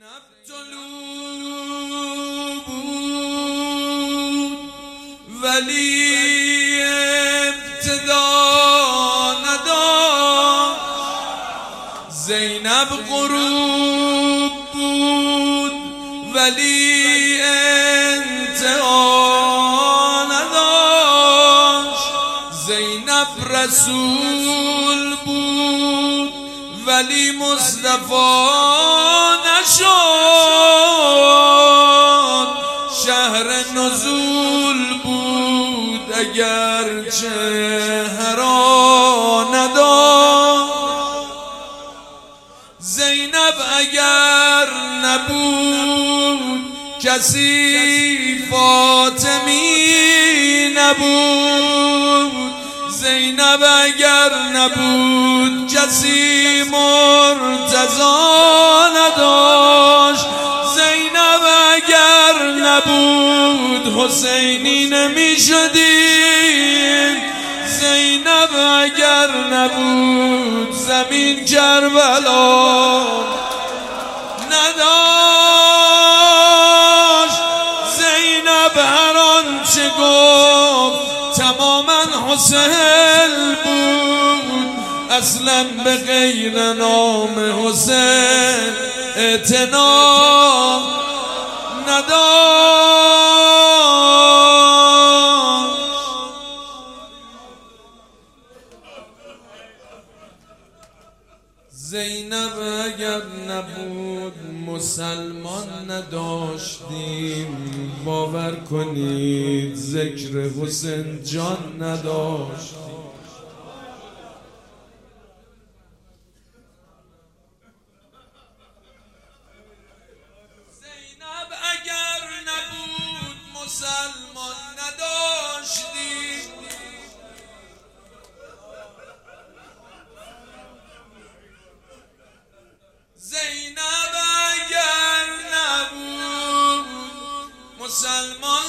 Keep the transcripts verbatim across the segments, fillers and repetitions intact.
زینب طلوع بود ولی ابتدا نداشت. زینب غروب بود ولی انتها نداشت. زینب رسول بود ولی مصطفی نشد. شهر نزول بود اگرچه هرا نداشت. زینب اگر نبود کسی فاطمی نبود. زینب اگر نبود کسی مرتضی نداشت. زینب اگر نبود حسینی نمی شدیم. زینب اگر نبود زمین کربلا نداشت. زینب هر آنچه گفت تماما حسین بود. اصلا به غیر نام حسین اعتنا نداشت. زینب اگر نبود مسلمان نداشتیم. باور کنید ذکر حسین جان نداشتیم. زینب اگر نبود مسلمان نداشتیم. زینب اگر نبود مسلمان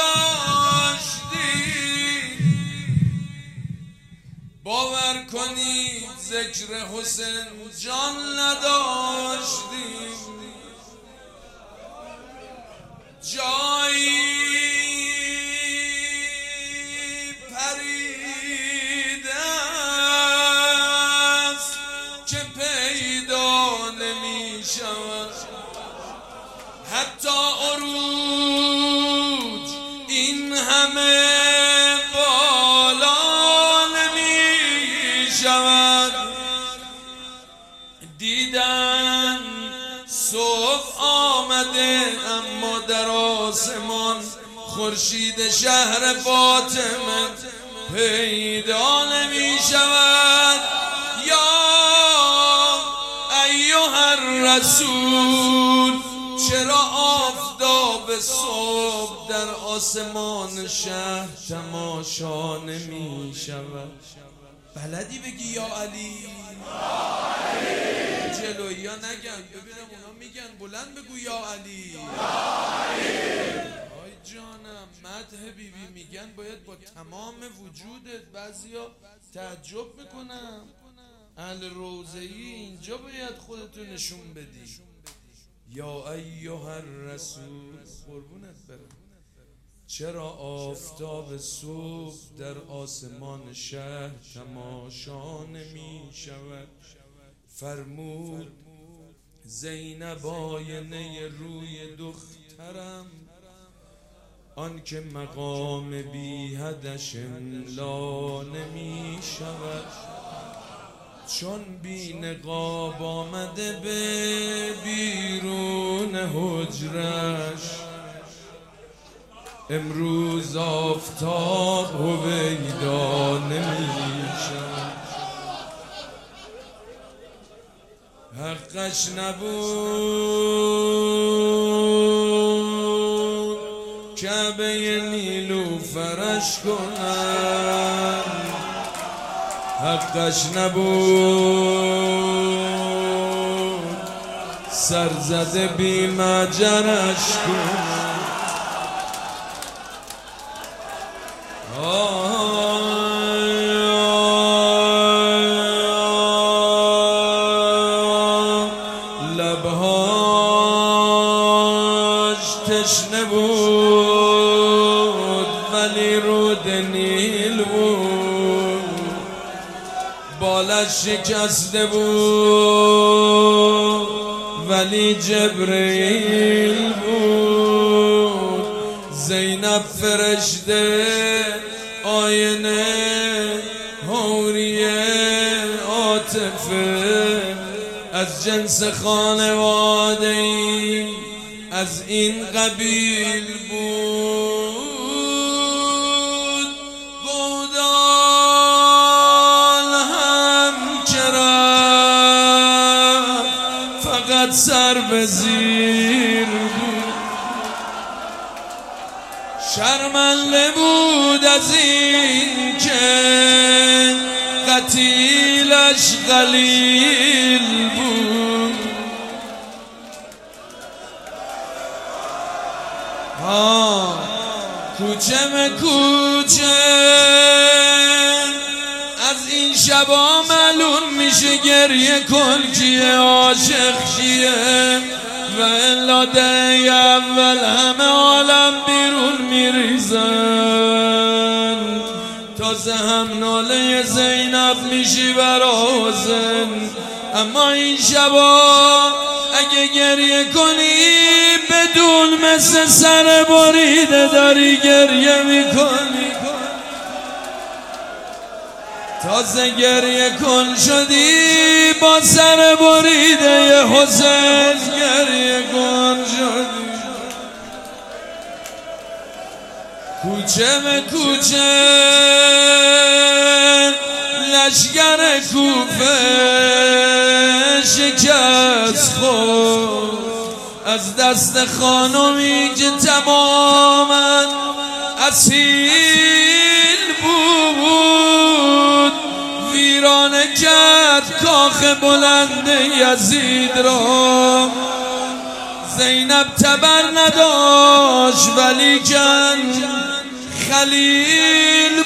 نداشتیم. باور کنید ذکر حسین جان نداشتیم. جایی پریده است که پیدا نمی شود. حتی عروج این همه بالا نمی شود. دیدن صبح آمده اما در آسمان خورشید شهر فاطمه پیدا نمی شود. یا ایها الرسول چرا آفتاب صبح در آسمان شهر تماشا نمی شود؟ بلدی بگی یا علی؟ جلویی ها نگن، ببینم اونا میگن بلند بگو یا علی. آی جانم مدح بیبی میگن باید با تمام وجودت. بعضیا تعجب میکنم اهل روضه‌ای اینجا باید خودتو نشون بدی. یا ایها الرسول قربونت برم. چرا آفتاب صبح در آسمان شهر تماشا نمی شود؟ فرمود زینب آینه روی دخترم، آن که مقام بی حدش املا نمی شود. چون بی نقاب آمده به بیرون حجرش، امروز آفتاب هویدا نمی شود. حقش نبود کعبه نیلوفرش کنن. حقش نبود سرزده بی مجرش کنن. لبها تشنه بود ولی رود نیل بود، بالش شکسته بود ولی جبرئیل بود. زینب فرشته آینه حوریه عاطفه، از جنس خانواده ای از این قبیل بود. گودال هم کرد فقط سر به زیر بود، شرمنده بود از این که قتیلش قلیل بود. ها کوچه به کوچه از این شبا معلوم میشه گریه کن کیه عاشق کیه، و الا ده اول همه عالم بیرون میریزن. تازه هم ناله زینب میشی برا حسین، اما این شبا اگه گریه کنی بدون مثل سر بریده داری گریه میکنی. تازه گریه کن شدی با سر بریده ی حسین، گریه کن شدی. کوچه به کوچه لشگر کوفه شکست خورد از دست خانمی که تماما اصیل بود. ویرانه کرد کاخ بلند یزید را. زینب تبر نداشت ولی کن خلیل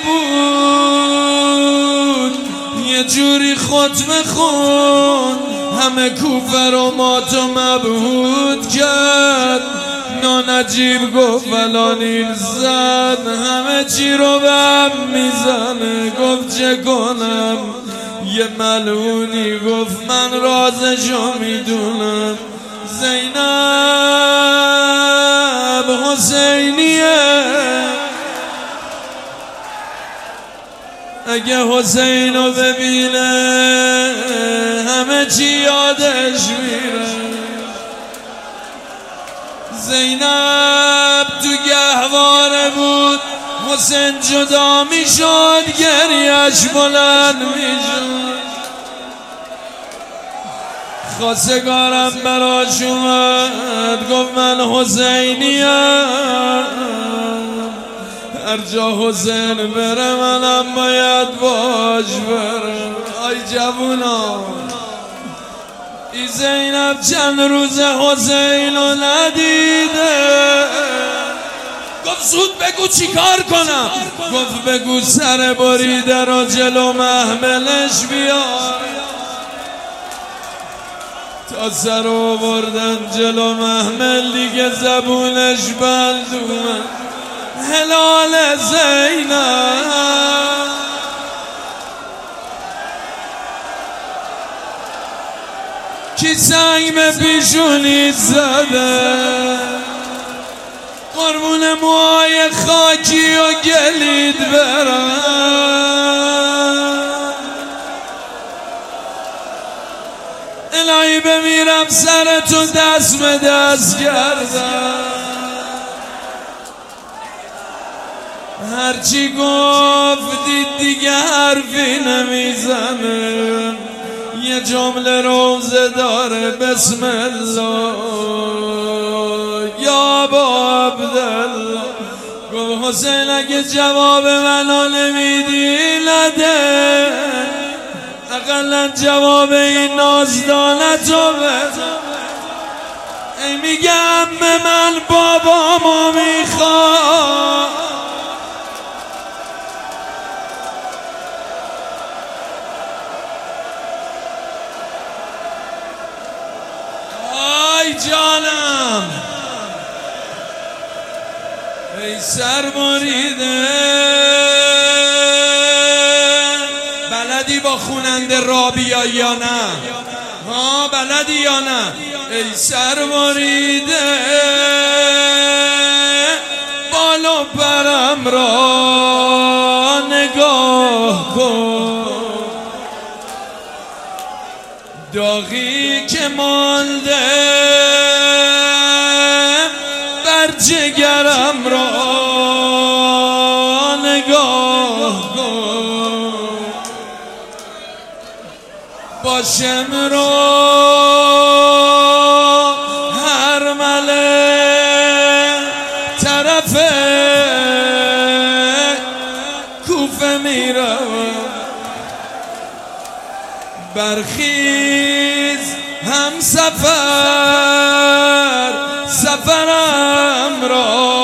بود. یه جوری ختم خون همه کوفه رو مات و مبهوت کرد. نانجیب گفت فلانی زد همه چی رو به هم میزنه. گفت چه کنم؟ یه ملعونی گفت من رازشو میدونم. زینب حسینیه، اگه حسینو ببینه همه چی یادش میره. زینب تو گهواره بود، حسین جدا میشد گریهش بلند میشد. خواستگارم براش اومد گفت من حسینیم، هر جا حسین بره منم باید باش برم. آی جوونا، ای زینب چند روز حسین رو ندیده. گفت زود بگو چی کار کنم؟ گفت بگو سر بریده رو جلو محملش بیار. تا سر آوردن جلو محمل دیگه زبونش بند اومد. هلال زینب کی سنگ به پیشونیت زده، قربون موهای خاکی و گلید برم. الهی بمیرم سرتو دست به دست کردم. هرچی گفتید دیگه حرفی نمیزنه. یه جمله روزه داره بسم الله یا ابا عبدالله. گفت حسین اگه جواب منو نمیدی نده، اقلا جواب این نازدانتو بده. ای میگم به من بابامو میخواد، جانم ای سر بریده. بلدی با خوننده را بیا یا نه؟ ها بلدی یا نه؟ ای سر بریده بال و پرم را نگاه کن، داغی که مانده بر جگرم را نگاه کن، باشم رو هر مله طرف کوفه میرم، برخیز هم سفر سفرم را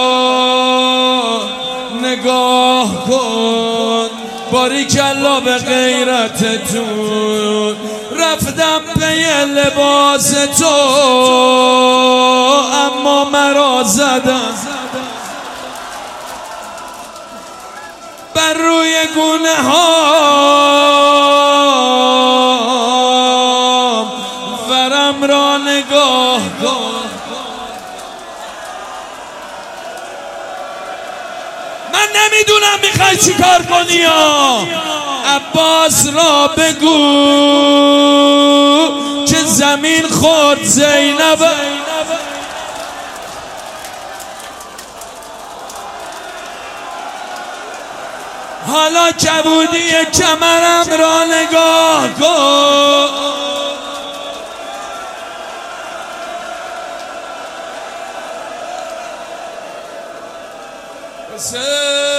نگاه کن، باریکلا به غیرتتون رفتم پی لباس تو اما مرا زدم بر روی گونه ها، ورم را نگاه کن. من نمیدونم میخوای چی کار کنی یا عباس را بگو که زمین خورد زینب، حالا کبودی کمرم را نگاه کن. حسین